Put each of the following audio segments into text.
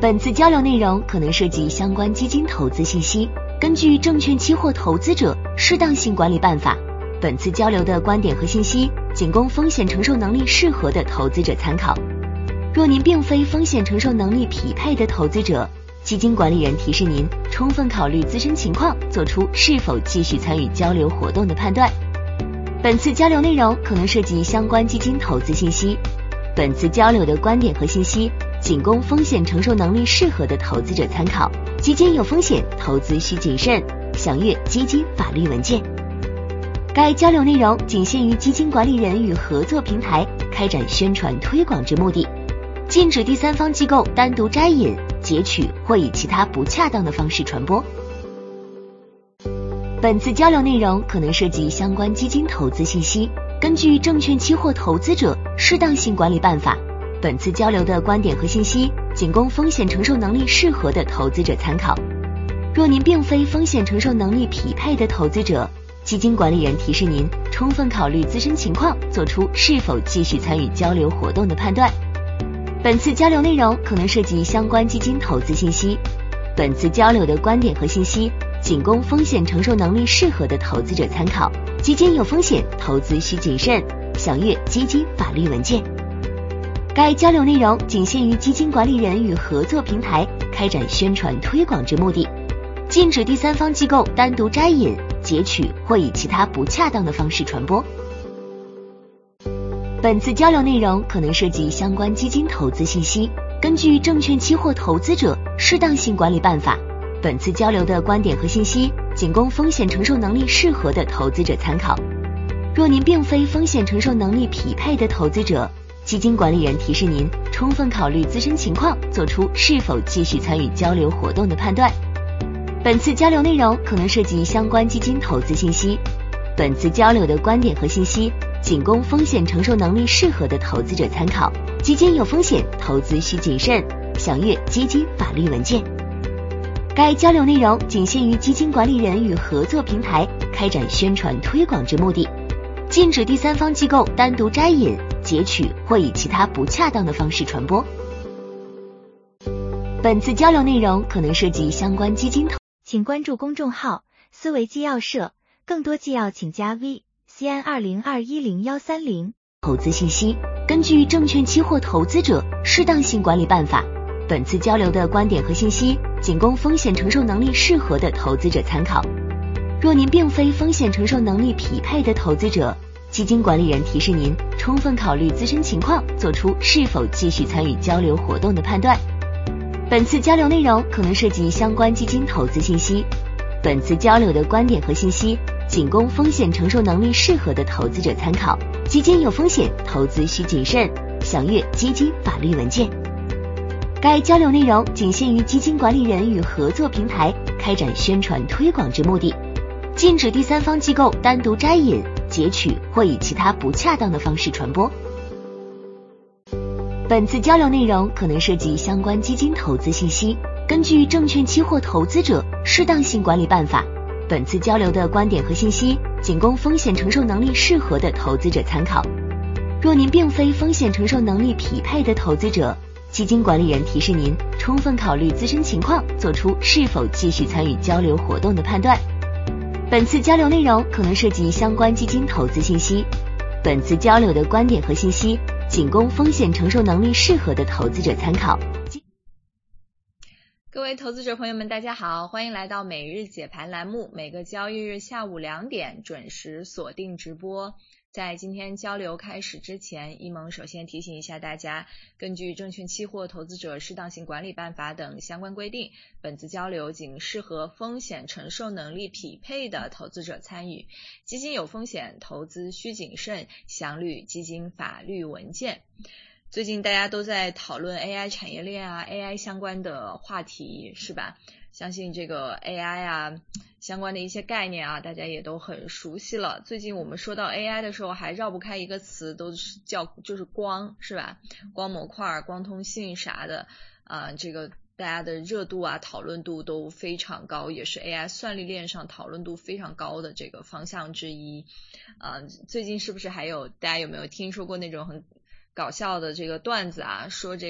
本次交流内容可能涉及相关基金投资信息，根据证券期货投资者适当性管理办法，本次交流的观点和信息仅供风险承受能力适合的投资者参考。若您并非风险承受能力匹配的投资者，基金管理人提示您充分考虑自身情况，做出是否继续参与交流活动的判断。本次交流内容可能涉及相关基金投资信息，本次交流的观点和信息仅供风险承受能力适合的投资者参考，基金有风险，投资需谨慎，详阅基金法律文件。该交流内容仅限于基金管理人与合作平台开展宣传推广之目的，禁止第三方机构单独摘引、截取或以其他不恰当的方式传播。本次交流内容可能涉及相关基金投资信息，根据证券期货投资者适当性管理办法，本次交流的观点和信息仅供风险承受能力适合的投资者参考。若您并非风险承受能力匹配的投资者，基金管理人提示您充分考虑自身情况，做出是否继续参与交流活动的判断。本次交流内容可能涉及相关基金投资信息，本次交流的观点和信息仅供风险承受能力适合的投资者参考，基金有风险，投资需谨慎，详阅基金法律文件。该交流内容仅限于基金管理人与合作平台开展宣传推广之目的，禁止第三方机构单独摘引、截取或以其他不恰当的方式传播。本次交流内容可能涉及相关基金投资信息，根据证券期货投资者适当性管理办法，本次交流的观点和信息仅供风险承受能力适合的投资者参考。若您并非风险承受能力匹配的投资者，基金管理人提示您充分考虑自身情况，做出是否继续参与交流活动的判断。本次交流内容可能涉及相关基金投资信息，本次交流的观点和信息仅供风险承受能力适合的投资者参考，基金有风险，投资需谨慎，详阅基金法律文件。该交流内容仅限于基金管理人与合作平台开展宣传推广之目的，禁止第三方机构单独摘引、截取或以其他不恰当的方式传播。本次交流内容可能涉及相关基金投， 请关注公众号思维纪要社，更多纪要请加 VCN20210130。 投资信息，根据证券期货投资者适当性管理办法，本次交流的观点和信息仅供风险承受能力适合的投资者参考。若您并非风险承受能力匹配的投资者，基金管理人提示您充分考虑自身情况，做出是否继续参与交流活动的判断。本次交流内容可能涉及相关基金投资信息，本次交流的观点和信息仅供风险承受能力适合的投资者参考，基金有风险，投资需谨慎，详阅基金法律文件。该交流内容仅限于基金管理人与合作平台开展宣传推广之目的，禁止第三方机构单独摘引、截取或以其他不恰当的方式传播。本次交流内容可能涉及相关基金投资信息，根据证券期货投资者适当性管理办法，本次交流的观点和信息仅供风险承受能力适合的投资者参考。若您并非风险承受能力匹配的投资者，基金管理人提示您充分考虑自身情况，做出是否继续参与交流活动的判断。本次交流内容可能涉及相关基金投资信息，本次交流的观点和信息仅供风险承受能力适合的投资者参考。 各位投资者朋友们，大家好，欢迎来到每日解盘栏目，每个交易日下午2点准时锁定直播。在今天交流开始之前，一萌首先提醒一下大家，根据证券期货投资者适当性管理办法等相关规定，本次交流仅适合风险承受能力匹配的投资者参与，基金有风险，投资需谨慎，详阅基金法律文件。最近大家都在讨论 AI 产业链啊 AI 相关的话题是吧，相信这个 AI 啊相关的一些概念啊大家也都很熟悉了。最近我们说到 AI 的时候还绕不开一个词，都是就是光是吧，光模块、光通信啥的这个大家的热度啊讨论度都非常高，也是 AI 算力链上讨论度非常高的这个方向之一。最近是不是还有大家有没有听说过那种很搞笑的这个段子啊，说这个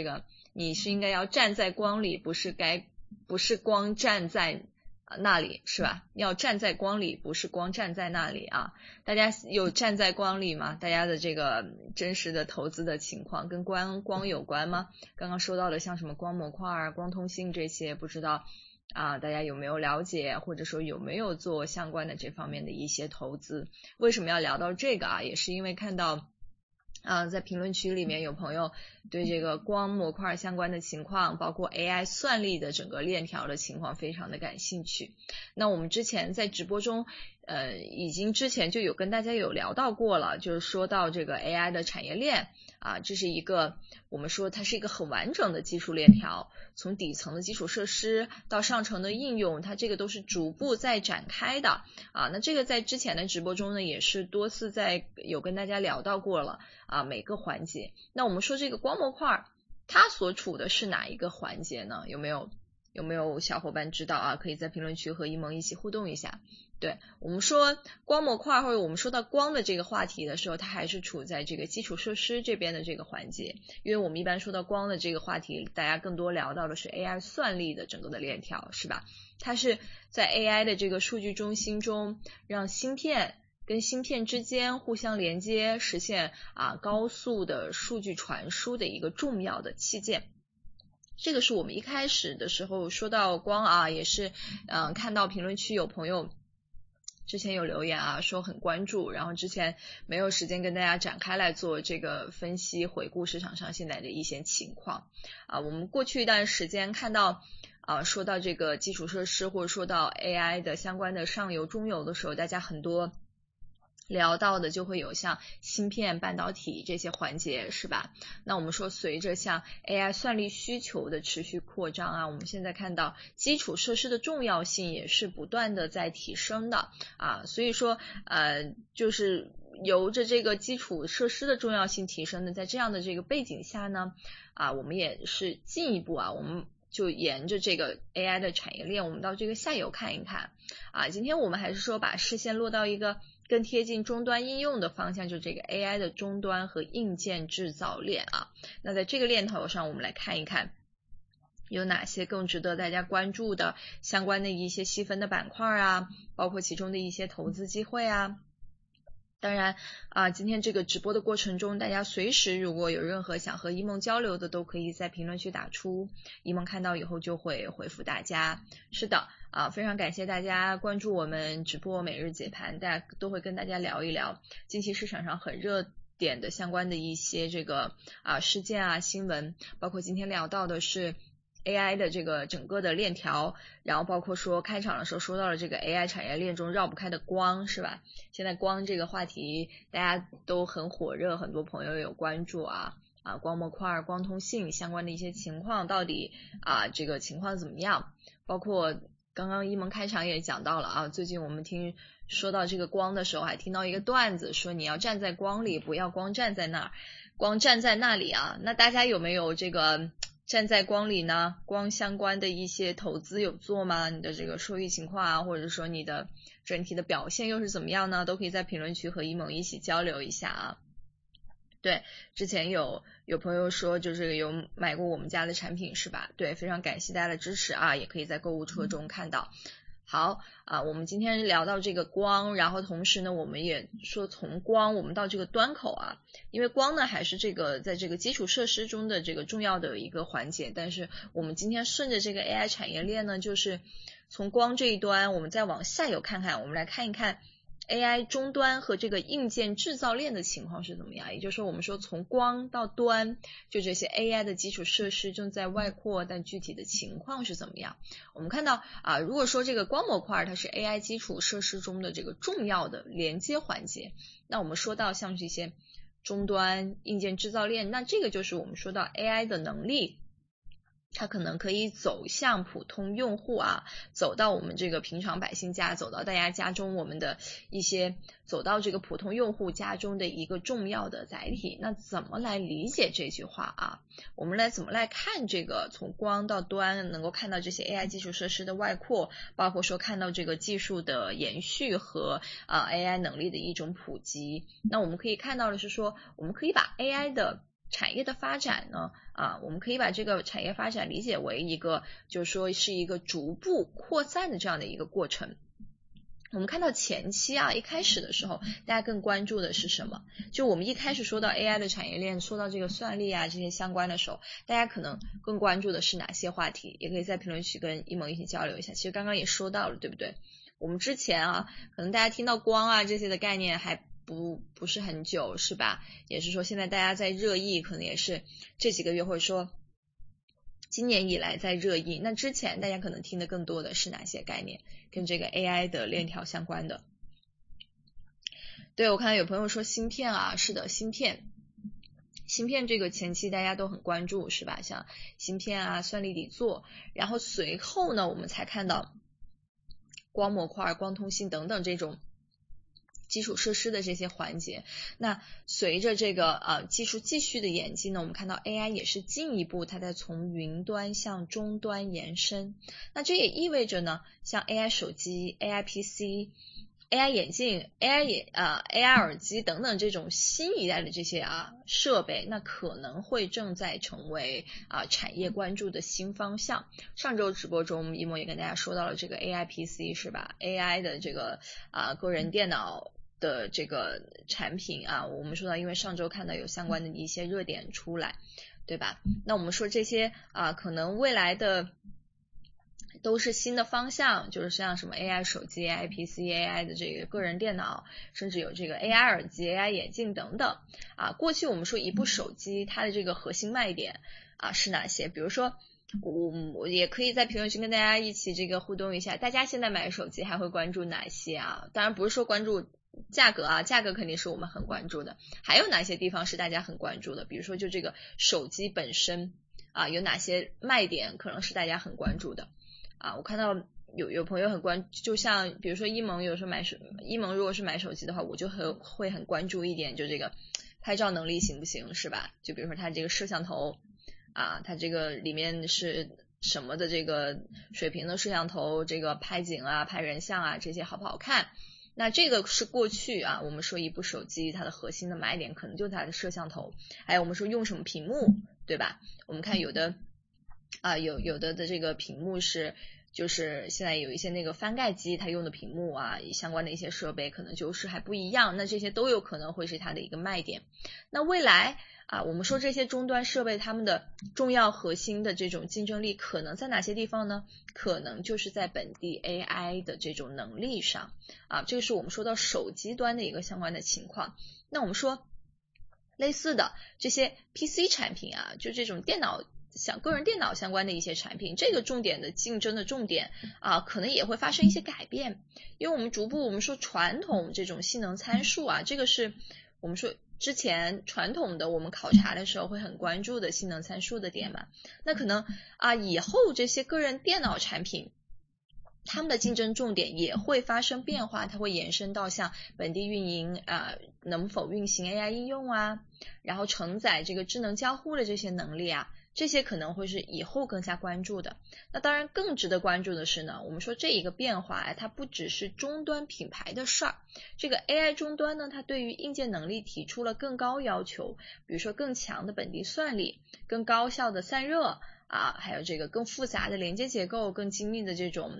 你是应该要站在光里，不是光站在那里，是吧？要站在光里，不是光站在那里啊。大家有站在光里吗？大家的这个真实的投资的情况跟光有关吗？刚刚说到的像什么光模块、光通信这些，不知道大家有没有了解，或者说有没有做相关的这方面的一些投资？为什么要聊到这个啊？也是因为看到在评论区里面有朋友对这个光模块相关的情况，包括 AI 算力的整个链条的情况非常的感兴趣。那我们之前在直播中已经之前就有跟大家有聊到过了，就是说到这个 AI 的产业链这是一个我们说它是一个很完整的技术链条，从底层的基础设施到上层的应用，它这个都是逐步在展开的那这个在之前的直播中呢也是多次有跟大家聊到过了每个环节。那我们说这个光模块它所处的是哪一个环节呢？有没有小伙伴知道可以在评论区和一萌一起互动一下。对，我们说光模块或者我们说到光的这个话题的时候，它还是处在这个基础设施这边的这个环节，因为我们一般说到光的这个话题，大家更多聊到的是 AI 算力的整个的链条，是吧？它是在 AI 的这个数据中心中，让芯片跟芯片之间互相连接，实现高速的数据传输的一个重要的器件。这个是我们一开始的时候说到光也是看到评论区有朋友之前有留言说很关注，然后之前没有时间跟大家展开来做这个分析回顾市场上现在的一些情况我们过去一段时间看到说到这个基础设施或者说到 AI 的相关的上游中游的时候，大家很多聊到的就会有像芯片、半导体这些环节，是吧？那我们说随着像 AI 算力需求的持续扩张我们现在看到基础设施的重要性也是不断的在提升的所以说就是由着这个基础设施的重要性提升的，在这样的这个背景下呢我们也是进一步我们就沿着这个 AI 的产业链，我们到这个下游看一看今天我们还是说把视线落到一个更贴近终端应用的方向，就是这个 AI 的终端和硬件制造链那在这个链头上，我们来看一看有哪些更值得大家关注的相关的一些细分的板块包括其中的一些投资机会当然今天这个直播的过程中，大家随时如果有任何想和一萌交流的，都可以在评论区打出，一萌看到以后就会回复大家。是的非常感谢大家关注我们直播每日解盘，大家都会跟大家聊一聊近期市场上很热点的相关的一些这个事件新闻，包括今天聊到的是AI 的这个整个的链条，然后包括说开场的时候说到了这个 AI 产业链中绕不开的光，是吧？现在光这个话题大家都很火热，很多朋友有关注光模块、光通信相关的一些情况，到底这个情况怎么样？包括刚刚一萌开场也讲到了最近我们说到这个光的时候，还听到一个段子，说你要站在光里，不要光站在那儿，光站在那里那大家有没有这个站在光里呢？光相关的一些投资有做吗？你的这个收益情况或者说你的整体的表现又是怎么样呢？都可以在评论区和一萌一起交流一下对，之前有朋友说就是有买过我们家的产品是吧？对，非常感谢大家的支持也可以在购物车中看到。好我们今天聊到这个光，然后同时呢我们也说从光我们到这个端口因为光呢还是这个在这个基础设施中的这个重要的一个环节，但是我们今天顺着这个 AI 产业链呢，就是从光这一端我们再往下游看看，我们来看一看AI 终端和这个硬件制造链的情况是怎么样，也就是说我们说从光到端，就这些 AI 的基础设施正在外扩，但具体的情况是怎么样。我们看到如果说这个光模块它是 AI 基础设施中的这个重要的连接环节，那我们说到像这些终端硬件制造链，那这个就是我们说到 AI 的能力，它可能可以走向普通用户走到我们这个平常百姓家，走到大家家中，我们的一些走到这个普通用户家中的一个重要的载体。那怎么来理解这句话我们怎么来看这个从光到端能够看到这些 AI 基础设施的外扩，包括说看到这个技术的延续和AI 能力的一种普及。那我们可以看到的是说，我们可以把 AI 的产业的发展呢，我们可以把这个产业发展理解为一个，就是说是一个逐步扩散的这样的一个过程。我们看到前期一开始的时候，大家更关注的是什么？就我们一开始说到 AI 的产业链，说到这个算力这些相关的时候，大家可能更关注的是哪些话题？也可以在评论区跟一萌一起交流一下。其实刚刚也说到了，对不对？我们之前可能大家听到光这些的概念还不是很久，是吧？也是说现在大家在热议，可能也是这几个月或者说今年以来在热议。那之前大家可能听的更多的是哪些概念跟这个 AI 的链条相关的？对，我看到有朋友说芯片是的，芯片这个前期大家都很关注，是吧？像芯片算力底座，然后随后呢我们才看到光模块、光通信等等这种基础设施的这些环节。那随着这个技术继续的演进呢，我们看到 AI 也是进一步它在从云端向终端延伸。那这也意味着呢，像 AI 手机、AI PC、AI 眼镜、AI 耳机等等这种新一代的这些设备，那可能会正在成为产业关注的新方向。上周直播中一萌也跟大家说到了这个 AI PC 是吧？ AI 的这个个人电脑的这个产品我们说到因为上周看到有相关的一些热点出来，对吧？那我们说这些可能未来的都是新的方向，就是像什么 AI 手机、AI PC、AI 的这个个人电脑，甚至有这个 AI 耳机、AI 眼镜等等过去我们说一部手机它的这个核心卖点是哪些？比如说我也可以在评论区跟大家一起这个互动一下，大家现在买手机还会关注哪些当然不是说关注价格价格肯定是我们很关注的，还有哪些地方是大家很关注的？比如说就这个手机本身有哪些卖点可能是大家很关注的我看到有朋友很关，就像比如说一萌有时候一萌如果是买手机的话，我就会很关注一点，就这个拍照能力行不行，是吧？就比如说它这个摄像头它这个里面是什么的这个水平的摄像头，这个拍景拍人像这些好不好看？那这个是过去我们说一部手机它的核心的卖点可能就是它的摄像头，还有我们说用什么屏幕，对吧？我们看有的有的这个屏幕是就是现在有一些那个翻盖机它用的屏幕相关的一些设备可能就是还不一样，那这些都有可能会是它的一个卖点。那未来我们说这些终端设备它们的重要核心的这种竞争力可能在哪些地方呢？可能就是在本地 AI 的这种能力上这个是我们说到手机端的一个相关的情况。那我们说类似的这些 PC 产品就这种像个人电脑相关的一些产品，这个重点的竞争的重点可能也会发生一些改变。因为我们逐步我们说传统这种性能参数这个是我们说之前传统的我们考察的时候会很关注的性能参数的点嘛，那可能以后这些个人电脑产品他们的竞争重点也会发生变化，它会延伸到像本地运营能否运行 AI 应用然后承载这个智能交互的这些能力这些可能会是以后更加关注的。那当然更值得关注的是呢，我们说这一个变化它不只是终端品牌的事儿，这个 AI 终端呢它对于硬件能力提出了更高要求，比如说更强的本地算力，更高效的散热还有这个更复杂的连接结构，更精密的这种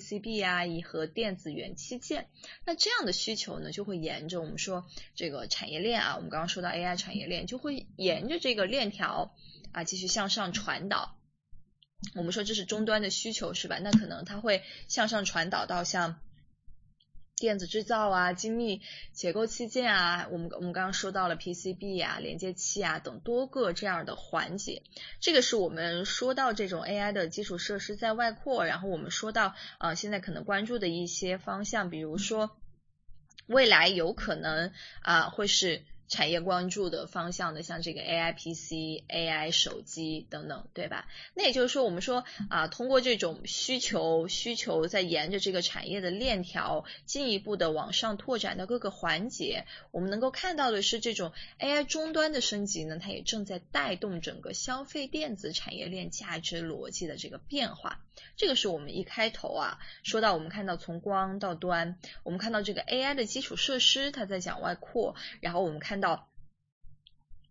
PCB和电子元器件。那这样的需求呢就会沿着我们说这个产业链我们刚刚说到 AI 产业链就会沿着这个链条继续向上传导。我们说这是终端的需求是吧？那可能它会向上传导到像电子制造精密结构器件我们刚刚说到了 PCB 连接器等多个这样的环节。这个是我们说到这种 AI 的基础设施在外扩，然后我们说到现在可能关注的一些方向，比如说未来有可能会是产业关注的方向的，像这个 AI PC、AI 手机等等，对吧？那也就是说我们说通过这种需求在沿着这个产业的链条进一步的往上拓展到各个环节，我们能够看到的是这种 AI 终端的升级呢，它也正在带动整个消费电子产业链价值逻辑的这个变化。这个是我们一开头说到我们看到从光到端，我们看到这个 AI 的基础设施它在向外扩，然后我们看到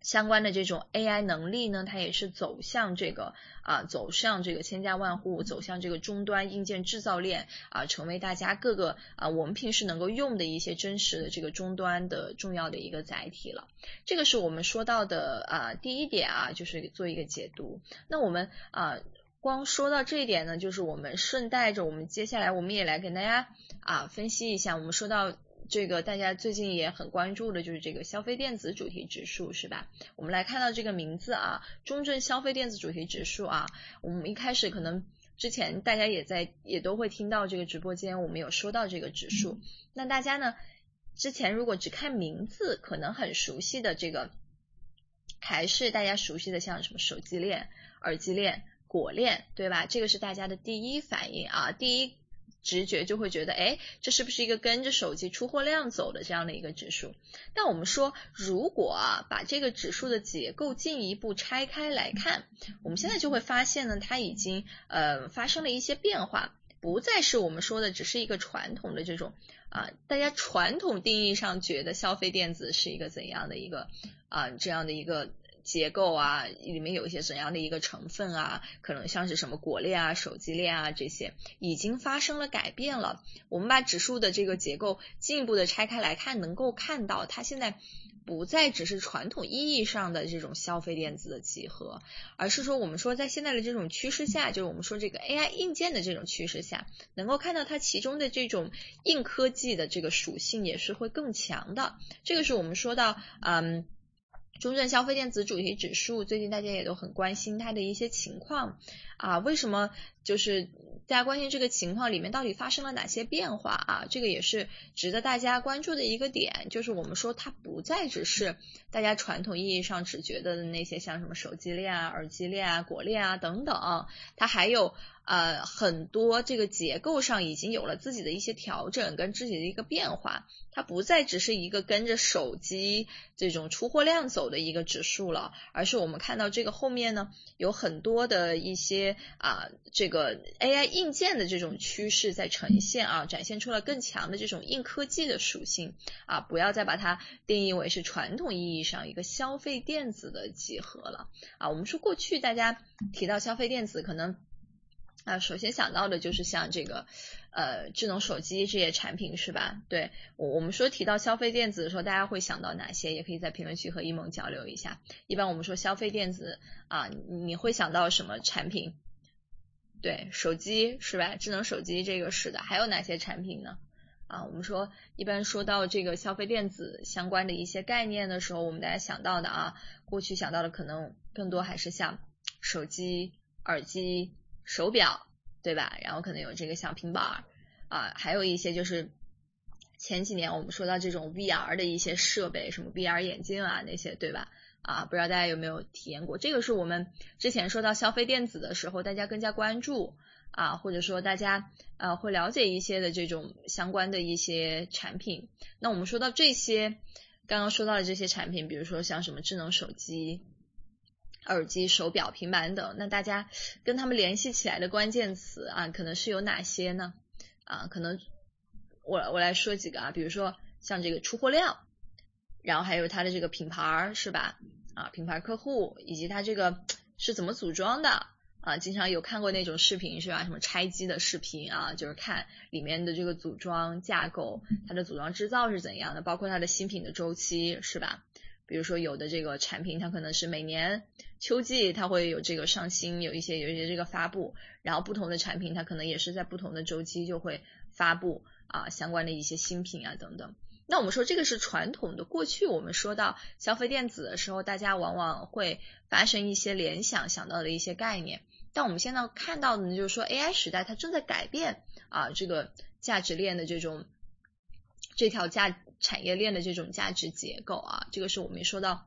相关的这种 AI 能力呢，它也是走向这个千家万户，走向这个终端硬件制造链成为大家各个我们平时能够用的一些真实的这个终端的重要的一个载体了。这个是我们说到的第一点就是做一个解读。那我们光说到这一点呢，就是我们顺带着我们接下来我们也来跟大家分析一下，我们说到这个大家最近也很关注的就是这个消费电子主题指数，是吧？我们来看到这个名字中证消费电子主题指数我们一开始可能之前大家也都会听到这个直播间我们有说到这个指数。那大家呢之前如果只看名字可能很熟悉的这个还是大家熟悉的像什么手机链、耳机链、果链，对吧？这个是大家的第一反应第一直觉就会觉得这是不是一个跟着手机出货量走的这样的一个指数。但我们说如果把这个指数的结构进一步拆开来看，我们现在就会发现呢，它已经发生了一些变化，不再是我们说的只是一个传统的这种大家传统定义上觉得消费电子是一个怎样的一个这样的一个结构里面有一些怎样的一个成分可能像是什么果链手机链这些已经发生了改变了。我们把指数的这个结构进一步的拆开来看，能够看到它现在不再只是传统意义上的这种消费电子的集合，而是说我们说在现在的这种趋势下，就是我们说这个 AI 硬件的这种趋势下，能够看到它其中的这种硬科技的这个属性也是会更强的。这个是我们说到中证消费电子主题指数最近大家也都很关心它的一些情况为什么就是大家关心这个情况里面到底发生了哪些变化这个也是值得大家关注的一个点，就是我们说它不再只是大家传统意义上只觉得的那些像什么手机链耳机链果链等等，它还有很多这个结构上已经有了自己的一些调整跟自己的一个变化，它不再只是一个跟着手机这种出货量走的一个指数了，而是我们看到这个后面呢有很多的一些这个 AI 硬件的这种趋势在呈现展现出了更强的这种硬科技的属性不要再把它定义为是传统意义上一个消费电子的集合了我们说过去大家提到消费电子可能首先想到的就是像这个智能手机这些产品，是吧？对，我们说提到消费电子的时候大家会想到哪些，也可以在评论区和一萌交流一下。一般我们说消费电子你会想到什么产品？对，手机是吧？智能手机这个是的，还有哪些产品呢？我们说一般说到这个消费电子相关的一些概念的时候，我们大家想到的过去想到的可能更多还是像手机、耳机、手表，对吧？然后可能有这个像平板还有一些就是前几年我们说到这种 VR 的一些设备，什么 VR 眼镜那些，对吧？不知道大家有没有体验过，这个是我们之前说到消费电子的时候大家更加关注或者说大家会了解一些的这种相关的一些产品。那我们说到这些刚刚说到的这些产品，比如说像什么智能手机、耳机、手表、平板等，那大家跟他们联系起来的关键词可能是有哪些呢？可能我来说几个比如说像这个出货量，然后还有它的这个品牌是吧？品牌客户，以及它这个是怎么组装的经常有看过那种视频是吧？什么拆机的视频就是看里面的这个组装架构，它的组装制造是怎样的，包括它的新品的周期是吧？比如说有的这个产品它可能是每年秋季它会有这个上新，有一些这个发布，然后不同的产品它可能也是在不同的周期就会发布相关的一些新品等等。那我们说这个是传统的，过去我们说到消费电子的时候大家往往会发生一些联想，想到的一些概念，但我们现在看到的呢，就是说 AI 时代它正在改变这个价值链的这条产业链的这种价值结构这个是我们说到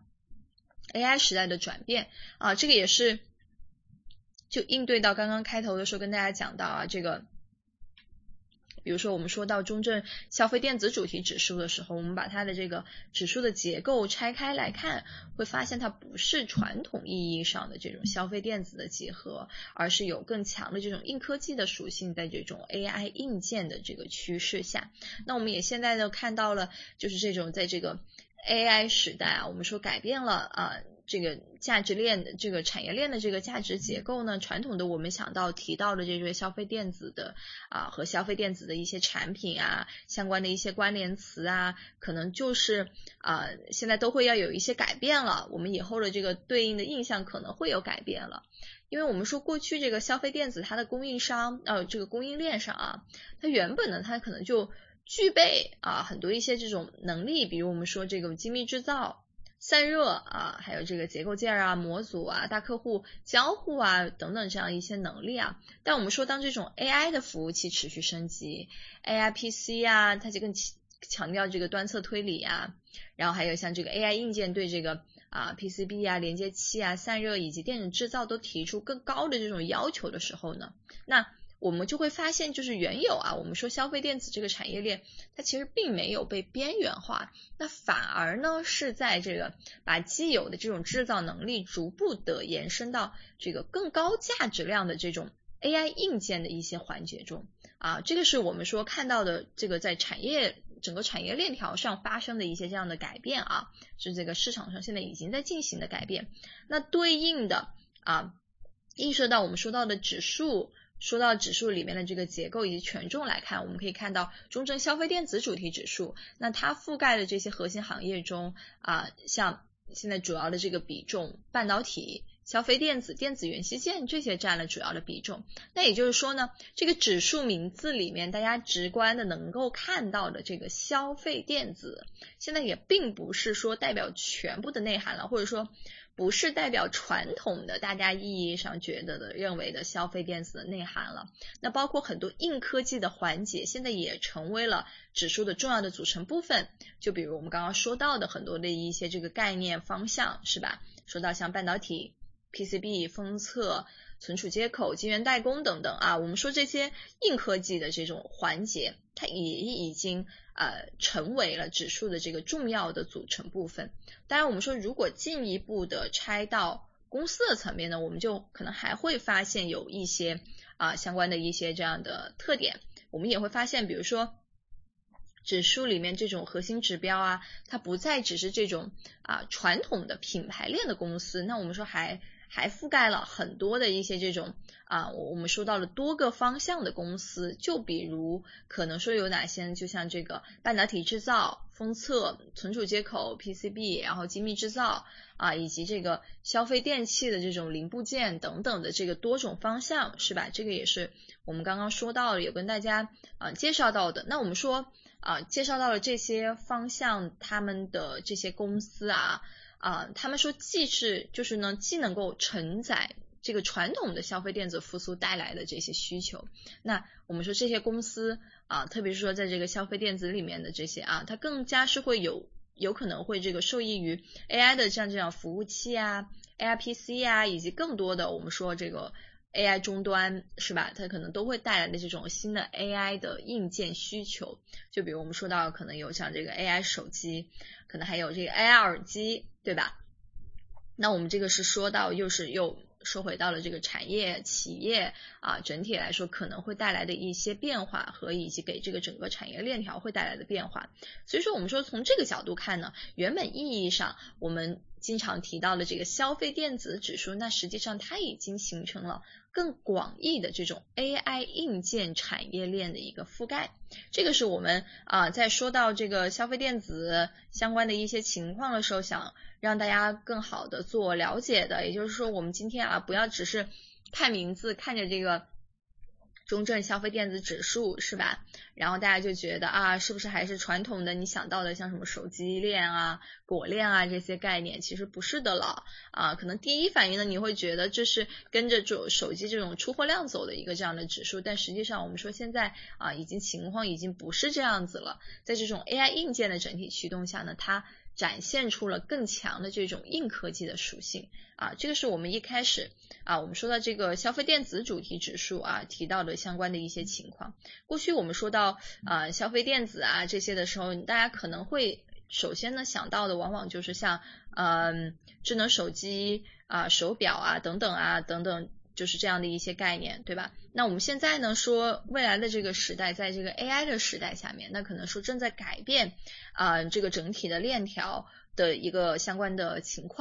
AI 时代的转变这个也是就应对到刚刚开头的时候跟大家讲到这个比如说我们说到中证消费电子主题指数的时候，我们把它的这个指数的结构拆开来看，会发现它不是传统意义上的这种消费电子的结合，而是有更强的这种硬科技的属性在这种 AI 硬件的这个趋势下。那我们也现在呢看到了就是这种在这个 AI 时代我们说改变了这个价值链的这个产业链的这个价值结构呢，传统的我们提到的这些消费电子的和消费电子的一些产品啊，相关的一些关联词啊，可能就是现在都会要有一些改变了，我们以后的这个对应的印象可能会有改变了。因为我们说过去这个消费电子它的供应商这个供应链上啊，它原本呢它可能就具备很多一些这种能力，比如我们说这个精密制造、散热还有这个结构件模组大客户交互等等这样一些能力但我们说当这种 AI 的服务器持续升级 AI PC 它就更强调这个端侧推理然后还有像这个 AI 硬件对这个PCB连接器散热以及电子制造都提出更高的这种要求的时候呢，那我们就会发现就是原有我们说消费电子这个产业链它其实并没有被边缘化，那反而呢是在这个把既有的这种制造能力逐步的延伸到这个更高价值量的这种 AI 硬件的一些环节中这个是我们说看到的这个在整个产业链条上发生的一些这样的改变是这个市场上现在已经在进行的改变。那对应的映射到我们说到的指数里面的这个结构以及权重来看，我们可以看到中证消费电子主题指数，那它覆盖的这些核心行业中像现在主要的这个比重，半导体、消费电子、电子元器件这些占了主要的比重。那也就是说呢，这个指数名字里面大家直观的能够看到的这个消费电子，现在也并不是说代表全部的内涵了，或者说不是代表传统的大家意义上认为的消费电子的内涵了。那包括很多硬科技的环节现在也成为了指数的重要的组成部分，就比如我们刚刚说到的很多的一些这个概念方向是吧，说到像半导体、PCB、封测、存储接口、晶圆代工等等我们说这些硬科技的这种环节它也已经成为了指数的这个重要的组成部分。当然我们说如果进一步的拆到公司的层面呢，我们就可能还会发现有一些相关的一些这样的特点。我们也会发现比如说指数里面这种核心指标它不再只是这种传统的品牌链的公司，那我们说还覆盖了很多的一些这种我们说到了多个方向的公司，就比如可能说有哪些，就像这个半导体制造、封测、存储接口、PCB， 然后精密制造以及这个消费电器的这种零部件等等的这个多种方向是吧？这个也是我们刚刚说到的，有跟大家介绍到的。那我们说介绍到了这些方向，他们的这些公司他们说既能够承载这个传统的消费电子复苏带来的这些需求，那我们说这些公司特别是说在这个消费电子里面的这些它更加是会有可能会这个受益于 AI 的像这样服务器AI PC 以及更多的我们说这个 AI 终端是吧，它可能都会带来的这种新的 AI 的硬件需求，就比如我们说到可能有像这个 AI 手机，可能还有这个 AI 耳机对吧。那我们这个是说到又说回到了这个产业企业整体来说可能会带来的一些变化和以及给这个整个产业链条会带来的变化。所以说我们说从这个角度看呢，原本意义上我们经常提到的这个消费电子指数，那实际上它已经形成了更广义的这种 AI 硬件产业链的一个覆盖。这个是我们在说到这个消费电子相关的一些情况的时候想让大家更好的做了解的。也就是说我们今天不要只是看名字看着这个中证消费电子指数是吧，然后大家就觉得是不是还是传统的你想到的像什么手机链果链这些概念，其实不是的了可能第一反应呢你会觉得这是跟着手机这种出货量走的一个这样的指数，但实际上我们说现在情况已经不是这样子了。在这种 AI 硬件的整体驱动下呢，它展现出了更强的这种硬科技的属性这个是我们一开始我们说到这个消费电子主题指数提到的相关的一些情况。过去我们说到消费电子这些的时候，大家可能会首先呢想到的往往就是像智能手机手表等等就是这样的一些概念对吧。那我们现在呢说未来的这个时代，在这个 AI 的时代下面，那可能说正在改变这个整体的链条的一个相关的情况。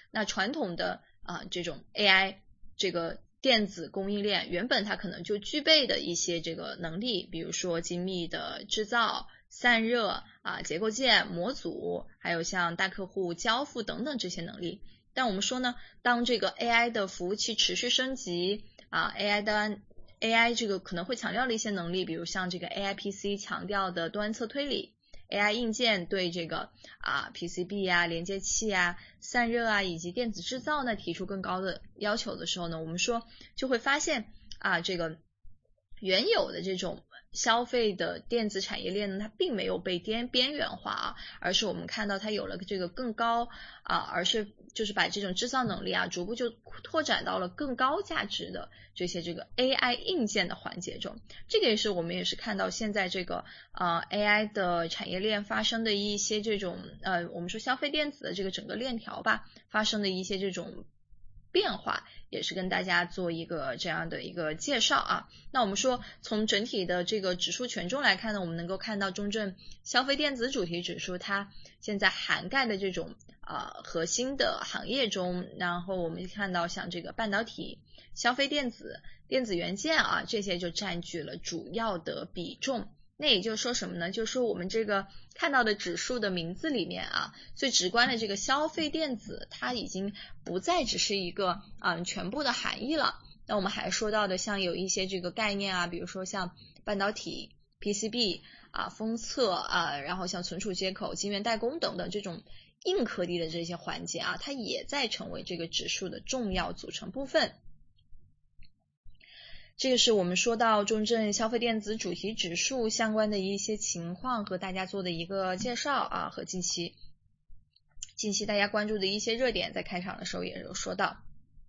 那传统的这种 AI 这个电子供应链原本它可能就具备的一些这个能力，比如说精密的制造、散热结构件、模组，还有像大客户交付等等这些能力。但我们说呢，当这个 AI 的服务器持续升级AI 这个可能会强调的一些能力，比如像这个 AI PC 强调的端侧推理， AI 硬件对这个PCB连接器散热以及电子制造呢提出更高的要求的时候呢，我们说就会发现这个原有的这种消费的电子产业链呢，它并没有被边缘化而是我们看到它有了这个更高而是就是把这种制造能力逐步就拓展到了更高价值的这些这个 AI 硬件的环节中。这个也是我们也是看到现在这个AI 的产业链发生的一些这种我们说消费电子的这个整个链条发生的一些这种变化，也是跟大家做一个这样的一个介绍那我们说从整体的这个指数权重来看呢，我们能够看到中证消费电子主题指数它现在涵盖的这种核心的行业中，然后我们看到像这个半导体、消费电子、电子元件这些就占据了主要的比重。那也就是说什么呢？就是说我们这个看到的指数的名字里面最直观的这个消费电子，它已经不再只是一个全部的含义了。那我们还说到的像有一些这个概念比如说像半导体、PCB封测然后像存储接口、晶圆代工等等这种硬科技的这些环节它也在成为这个指数的重要组成部分。这个是我们说到中证消费电子主题指数相关的一些情况和大家做的一个介绍和近期大家关注的一些热点，在开场的时候也有说到。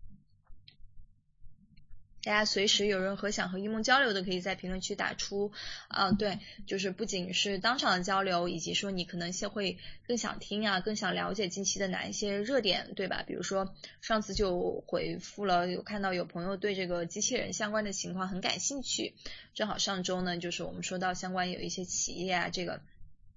大家随时有任何想和一梦交流的，可以在评论区打出对，就是不仅是当场的交流，以及说你可能会更想听更想了解近期的哪一些热点，对吧？比如说上次就回复了，有看到有朋友对这个机器人相关的情况很感兴趣，正好上周呢就是我们说到相关有一些企业这个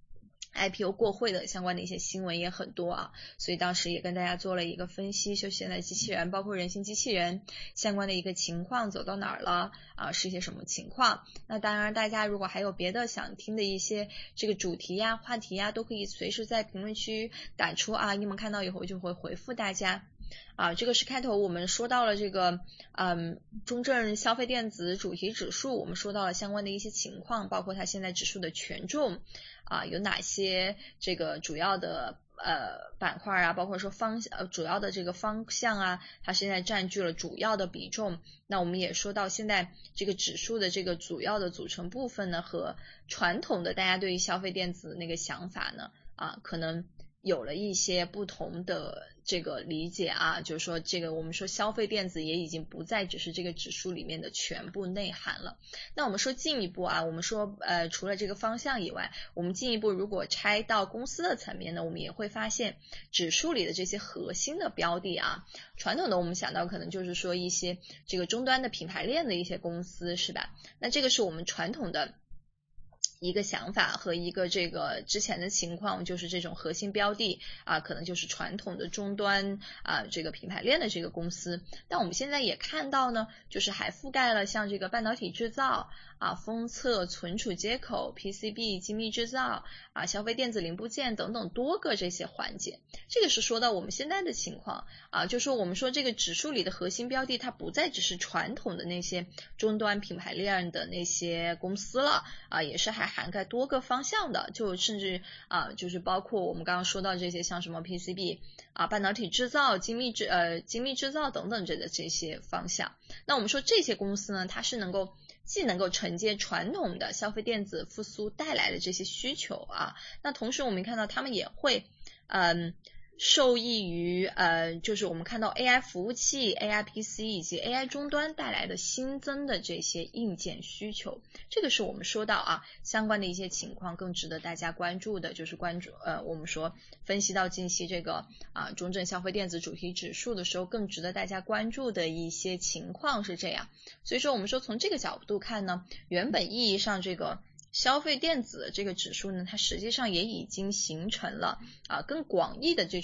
IPO 过会的相关的一些新闻也很多所以当时也跟大家做了一个分析，就现在机器人包括人形机器人相关的一个情况走到哪儿了是一些什么情况。那当然大家如果还有别的想听的一些这个主题话题都可以随时在评论区打出你们看到以后就会回复大家这个是开头我们说到了这个中证消费电子主题指数，我们说到了相关的一些情况，包括它现在指数的权重有哪些这个主要的板块包括说主要的这个方向它现在占据了主要的比重。那我们也说到现在这个指数的这个主要的组成部分呢，和传统的大家对于消费电子那个想法呢可能有了一些不同的这个理解就是说这个我们说消费电子也已经不再只是这个指数里面的全部内涵了。那我们说进一步我们说除了这个方向以外，我们进一步如果拆到公司的层面呢，我们也会发现指数里的这些核心的标的传统的我们想到可能就是说一些这个终端的品牌链的一些公司，是吧？那这个是我们传统的一个想法和一个这个之前的情况，就是这种核心标的可能就是传统的终端这个品牌链的这个公司。但我们现在也看到呢，就是还覆盖了像这个半导体制造封测、存储接口、PCB、精密制造消费电子零部件等等多个这些环节。这个是说到我们现在的情况就是说我们说这个指数里的核心标的，它不再只是传统的那些终端品牌链的那些公司了也是还涵盖多个方向的，就甚至就是包括我们刚刚说到这些像什么 PCB半导体制造、精密制造等等这些方向。那我们说这些公司呢，它是既能够承接传统的消费电子复苏带来的这些需求那同时我们看到他们也会受益于就是我们看到 AI 服务器、AI PC 以及 AI 终端带来的新增的这些硬件需求。这个是我们说到相关的一些情况更值得大家关注的，就是关注我们说分析到近期这个中证消费电子主题指数的时候，更值得大家关注的一些情况是这样。所以说我们说从这个角度看呢，原本意义上这个消费电子这个指数呢，它实际上也已经形成了更广义的这种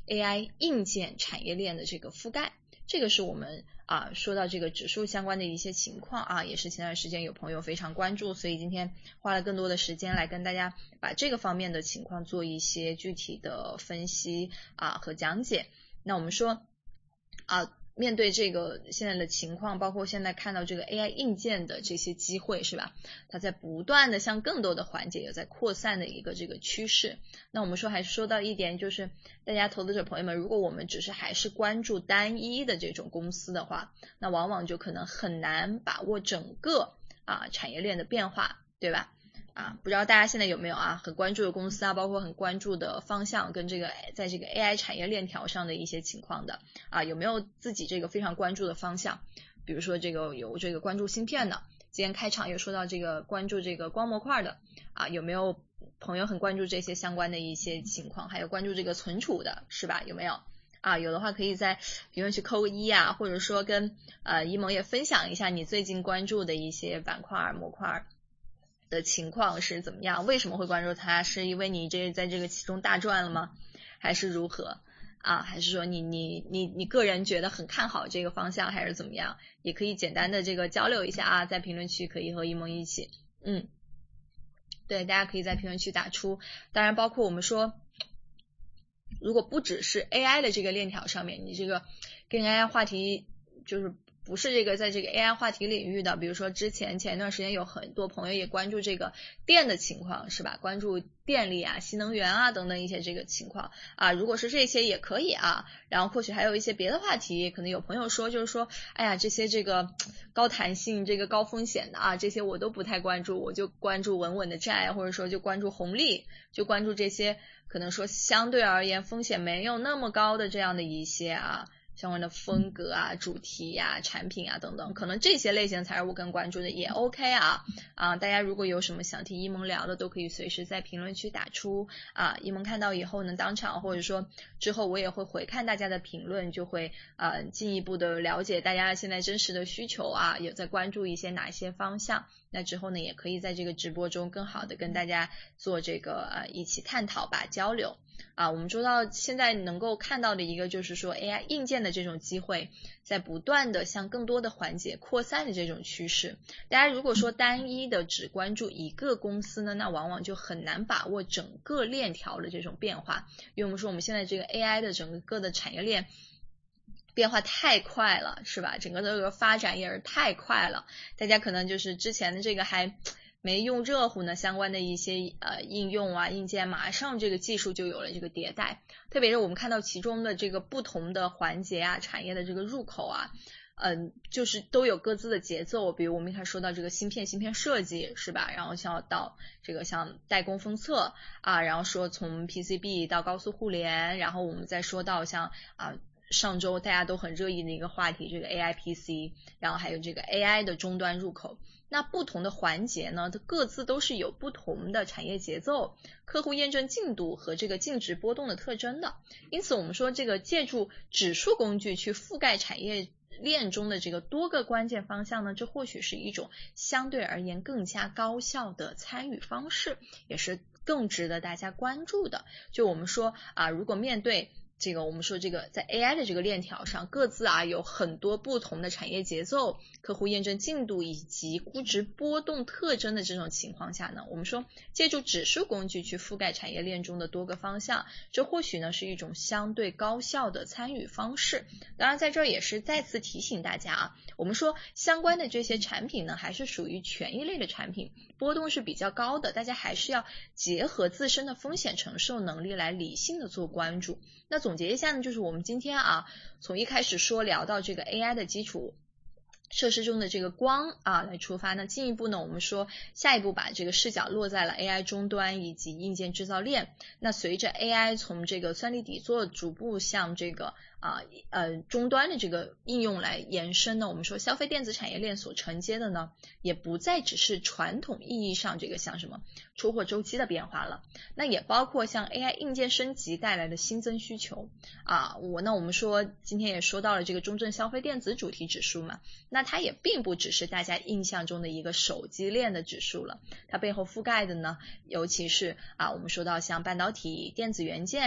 AI 硬件产业链的这个覆盖。这个是我们说到这个指数相关的一些情况也是前段时间有朋友非常关注，所以今天花了更多的时间来跟大家把这个方面的情况做一些具体的分析和讲解。那我们说面对这个现在的情况，包括现在看到这个 AI 硬件的这些机会是吧，它在不断的向更多的环节有在扩散的一个这个趋势。那我们说还是说到一点，就是大家投资者朋友们，如果我们只是还是关注单一的这种公司的话，那往往就可能很难把握整个产业链的变化，对吧？不知道大家现在有没有很关注的公司包括很关注的方向跟这个在这个 AI 产业链条上的一些情况的有没有自己这个非常关注的方向？比如说这个有这个关注芯片的，今天开场也说到这个关注这个光模块的有没有朋友很关注这些相关的一些情况？还有关注这个存储的是吧？有没有有的话可以在评论区扣个1或者说跟一萌也分享一下你最近关注的一些板块模块的情况是怎么样？为什么会关注它？是因为你在这个其中大赚了吗？还是如何还是说你个人觉得很看好这个方向，还是怎么样？也可以简单的这个交流一下在评论区可以和一萌一起对，大家可以在评论区打出。当然包括我们说如果不只是 AI 的这个链条上面，你这个跟 AI 话题就是不是这个在这个 AI 话题领域的，比如说前一段时间有很多朋友也关注这个电的情况是吧？关注电力新能源等等一些这个情况如果是这些也可以然后或许还有一些别的话题，可能有朋友说就是说这些这个高弹性这个高风险的这些我都不太关注，我就关注稳稳的债，或者说就关注红利，就关注这些可能说相对而言风险没有那么高的这样的一些相关的风格主题产品等等，可能这些类型才是我更关注的，也 OK 大家如果有什么想听一萌聊的，都可以随时在评论区打出一萌看到以后呢，当场或者说之后我也会回看大家的评论，就会进一步的了解大家现在真实的需求有在关注一些哪些方向。那之后呢，也可以在这个直播中更好的跟大家做这个一起探讨吧，交流我们说到现在能够看到的一个就是说 AI 硬件的这种机会在不断的向更多的环节扩散的这种趋势。大家如果说单一的只关注一个公司呢，那往往就很难把握整个链条的这种变化，因为我们说我们现在这个 AI 的整个的产业链变化太快了是吧？整个的这个发展也是太快了，大家可能就是之前的这个还没用热乎呢，相关的一些应用硬件马上这个技术就有了这个迭代，特别是我们看到其中的这个不同的环节产业的这个入口就是都有各自的节奏。比如我们一开始说到这个芯片设计是吧，然后像到这个像代工封测然后说从 PCB 到高速互联，然后我们再说到像上周大家都很热议的一个话题，这个 AI PC， 然后还有这个 AI 的终端入口。那不同的环节呢，它各自都是有不同的产业节奏、客户验证进度和这个净值波动的特征的。因此我们说这个借助指数工具去覆盖产业链中的这个多个关键方向呢，这或许是一种相对而言更加高效的参与方式，也是更值得大家关注的。就我们说如果面对这个我们说这个在 AI 的这个链条上各自有很多不同的产业节奏、客户验证进度以及估值波动特征的这种情况下呢，我们说借助指数工具去覆盖产业链中的多个方向，这或许呢是一种相对高效的参与方式。当然在这儿也是再次提醒大家我们说相关的这些产品呢还是属于权益类的产品，波动是比较高的，大家还是要结合自身的风险承受能力来理性的做关注。那总结一下呢，就是我们今天从一开始聊到这个 AI 的基础设施中的这个光来出发呢，进一步呢我们说下一步把这个视角落在了 AI 终端以及硬件制造链。那随着 AI 从这个算力底座逐步向这个终端的这个应用来延伸呢，我们说消费电子产业链所承接的呢也不再只是传统意义上这个像什么出货周期的变化了，那也包括像 AI 硬件升级带来的新增需求那我们说今天也说到了这个中证消费电子主题指数嘛，那它也并不只是大家印象中的一个手机链的指数了，它背后覆盖的呢尤其是我们说到像半导体、电子元件、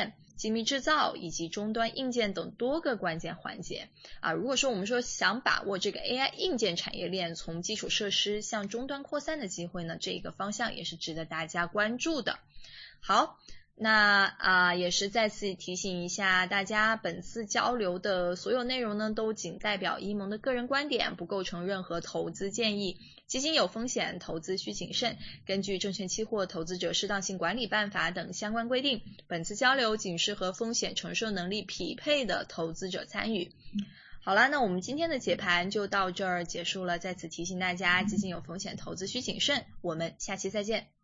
精密制造以及终端硬件等多个关键环节如果说我们说想把握这个 AI 硬件产业链从基础设施向终端扩散的机会呢，这个方向也是值得大家关注的。好，那也是再次提醒一下大家，本次交流的所有内容呢，都仅代表一萌的个人观点，不构成任何投资建议。基金有风险，投资需谨慎。根据证券期货投资者适当性管理办法等相关规定，本次交流仅适合风险承受能力匹配的投资者参与。好了，那我们今天的解盘就到这儿结束了。再次提醒大家，基金有风险，投资需谨慎。我们下期再见。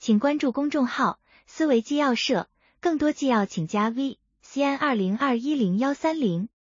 请关注公众号思维纪要社，更多纪要请加 V CN20210130。